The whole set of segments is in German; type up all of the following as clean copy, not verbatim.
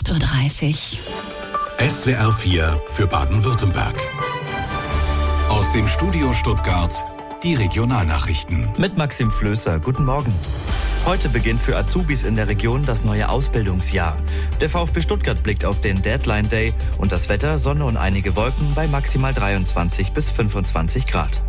8:30 Uhr. SWR 4 für Baden-Württemberg. Aus dem Studio Stuttgart die Regionalnachrichten. Mit Maxim Flößer, guten Morgen. Heute beginnt für Azubis in der Region das neue Ausbildungsjahr. Der VfB Stuttgart blickt auf den Deadline Day und das Wetter, Sonne und einige Wolken bei maximal 23 bis 25 Grad.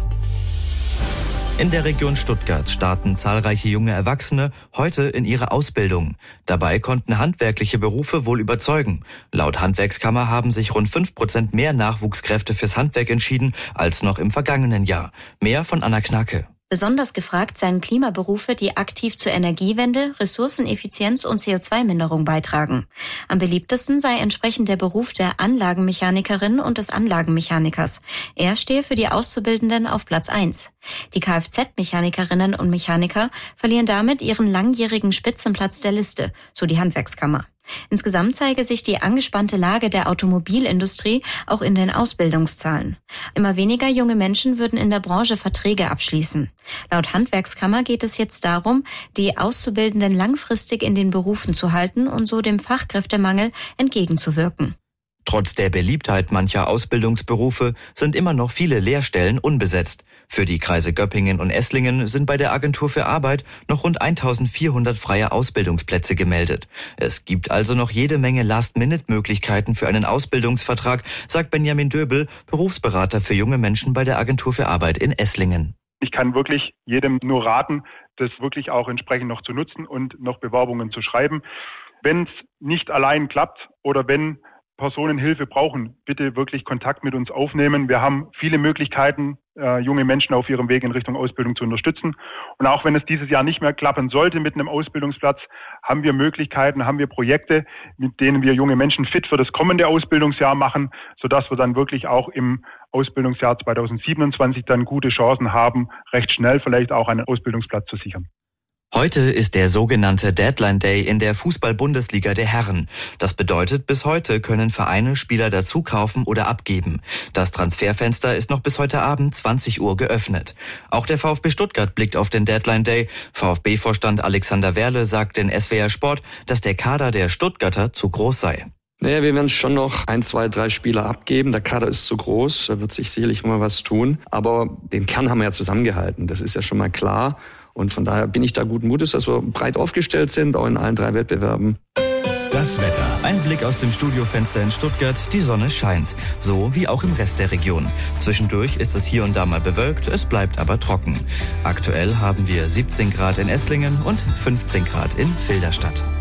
In der Region Stuttgart starten zahlreiche junge Erwachsene heute in ihre Ausbildung. Dabei konnten handwerkliche Berufe wohl überzeugen. Laut Handwerkskammer haben sich rund 5% mehr Nachwuchskräfte fürs Handwerk entschieden als noch im vergangenen Jahr. Mehr von Anna Knacke. Besonders gefragt seien Klimaberufe, die aktiv zur Energiewende, Ressourceneffizienz und CO2-Minderung beitragen. Am beliebtesten sei entsprechend der Beruf der Anlagenmechanikerin und des Anlagenmechanikers. Er stehe für die Auszubildenden auf Platz 1. Die Kfz-Mechanikerinnen und Mechaniker verlieren damit ihren langjährigen Spitzenplatz der Liste, so die Handwerkskammer. Insgesamt zeige sich die angespannte Lage der Automobilindustrie auch in den Ausbildungszahlen. Immer weniger junge Menschen würden in der Branche Verträge abschließen. Laut Handwerkskammer geht es jetzt darum, die Auszubildenden langfristig in den Berufen zu halten und so dem Fachkräftemangel entgegenzuwirken. Trotz der Beliebtheit mancher Ausbildungsberufe sind immer noch viele Lehrstellen unbesetzt. Für die Kreise Göppingen und Esslingen sind bei der Agentur für Arbeit noch rund 1400 freie Ausbildungsplätze gemeldet. Es gibt also noch jede Menge Last-Minute-Möglichkeiten für einen Ausbildungsvertrag, sagt Benjamin Döbel, Berufsberater für junge Menschen bei der Agentur für Arbeit in Esslingen. Ich kann wirklich jedem nur raten, das wirklich auch entsprechend noch zu nutzen und noch Bewerbungen zu schreiben. Wenn es nicht allein klappt oder wenn Personen Hilfe brauchen, bitte wirklich Kontakt mit uns aufnehmen. Wir haben viele Möglichkeiten, junge Menschen auf ihrem Weg in Richtung Ausbildung zu unterstützen. Und auch wenn es dieses Jahr nicht mehr klappen sollte mit einem Ausbildungsplatz, haben wir Möglichkeiten, haben wir Projekte, mit denen wir junge Menschen fit für das kommende Ausbildungsjahr machen, sodass wir dann wirklich auch im Ausbildungsjahr 2027 dann gute Chancen haben, recht schnell vielleicht auch einen Ausbildungsplatz zu sichern. Heute ist der sogenannte Deadline Day in der Fußball-Bundesliga der Herren. Das bedeutet, bis heute können Vereine Spieler dazu kaufen oder abgeben. Das Transferfenster ist noch bis heute Abend 20 Uhr geöffnet. Auch der VfB Stuttgart blickt auf den Deadline Day. VfB-Vorstand Alexander Werle sagt in SWR Sport, dass der Kader der Stuttgarter zu groß sei. Naja, wir werden schon noch 1, 2, 3 Spieler abgeben. Der Kader ist zu groß, da wird sich sicherlich mal was tun. Aber den Kern haben wir ja zusammengehalten, das ist ja schon mal klar. Und von daher bin ich da guten Mutes, dass wir breit aufgestellt sind, auch in allen 3 Wettbewerben. Das Wetter. Ein Blick aus dem Studiofenster in Stuttgart. Die Sonne scheint. So wie auch im Rest der Region. Zwischendurch ist es hier und da mal bewölkt, es bleibt aber trocken. Aktuell haben wir 17 Grad in Esslingen und 15 Grad in Filderstadt.